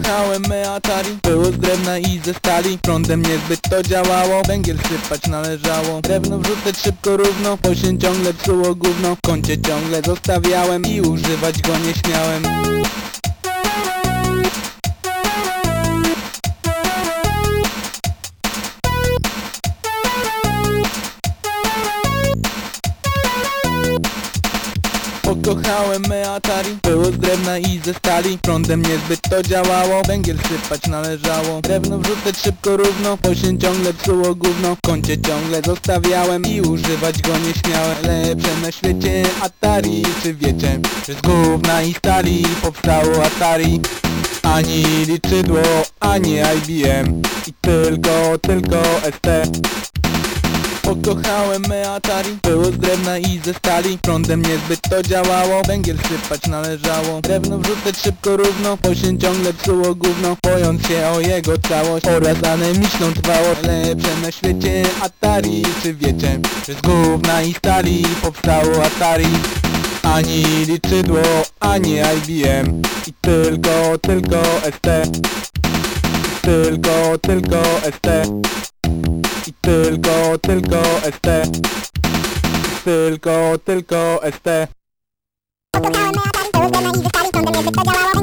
Pokochałem me Atari, było z drewna i ze stali. Prądem niezbyt to działało, węgiel sypać należało. Drewno wrzucać szybko równo, bo się ciągle psuło gówno. W kącie ciągle zostawiałem i używać go nie śmiałem. Pokochałem me Atari, było z drewna i ze stali. Prądem niezbyt to działało, węgiel sypać należało. Drewno wrzucać szybko równo, bo się ciągle psuło gówno. W kącie ciągle zostawiałem i używać go nie śmiałem. Lepsze na świecie Atari, czy wiecie, że z gówna i stali powstało Atari? Ani liczydło, ani IBM i tylko ST. Pokochałem me Atari, było z drewna i ze stali. Prądem niezbyt to działało, węgiel sypać należało. Drewno wrzucać szybko równo, bo się ciągle psuło gówno. Bojąc się o jego całość oraz anemiczną trwałość. Lepsze na świecie Atari, czy wiecie, że z gówna i stali powstało Atari? Ani liczydło, ani IBM i tylko ST. Tylko ST. I tylko ST. Tylko ST. Pokochałem me Atari, było z drewna i ze stali. Prądem niezbyt to działało,